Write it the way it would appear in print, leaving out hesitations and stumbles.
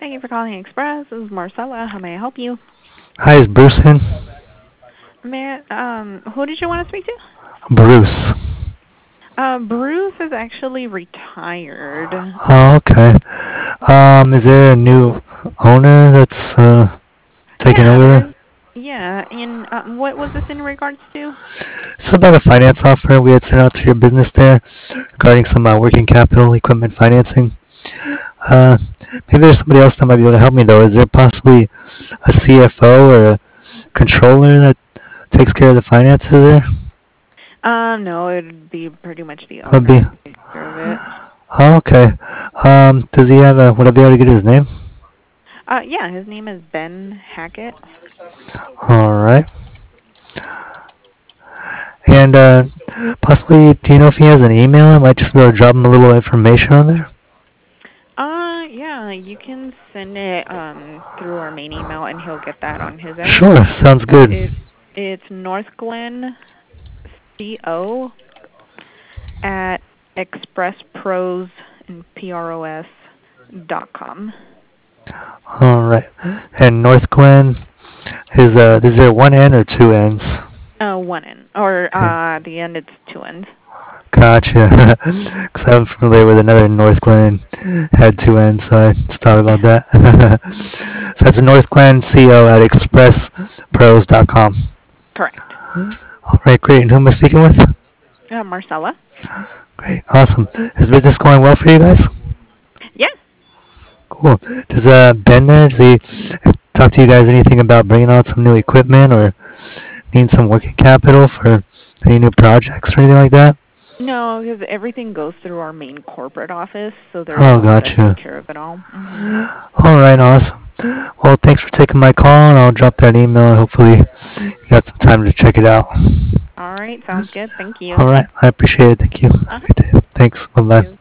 Thank you for calling Express. This is Marcella. How may I help you? Hi, is Bruce in? Who did you want to speak to? Bruce. Bruce is actually retired. Oh, okay. Is there a new owner that's taking Yeah, over there? there's. Yeah, and what was this in regards to? It's about a finance offer we had sent out to your business there regarding some working capital equipment financing. Uh, Maybe there's somebody else that might be able to help me though. Is there possibly a CFO or a controller that takes care of the finances there? No, it'd be pretty much the Would be. owner who takes care of it. Oh, okay. Does he have a? Would I be able to get his name? Yeah, his name is Ben Hackett. All right. And possibly, do you know if he has an email? I might just be able to drop him a little information on there. Yeah, you can send it through our main email, and he'll get that on his end. Sure, sounds good. It's northglenco at expresspros and pros.com. All right. And North Glen is there one N or two N's? One N, or Okay. at the end it's two N's. Gotcha. Because I'm familiar with another North Glen had two N's, so I just thought about that. So that's North Glen CO at expresspros.com. Correct. All right, great. And who am I speaking with? Marcella. Great, awesome. Is business going well for you guys? Yeah. Cool. Does Ben there, does he talk to you guys anything about bringing out some new equipment or needing some working capital for any new projects or anything like that? No, because everything goes through our main corporate office, so they're the Oh, ones that gotcha. take care of it all. Mm-hmm. All right, awesome. Well, thanks for taking my call, and I'll drop that email, and hopefully you got some time to check it out. All right, sounds good. Thank you. All right, I appreciate it. Thank you. Have a good day. Thanks. You Bye-bye. too.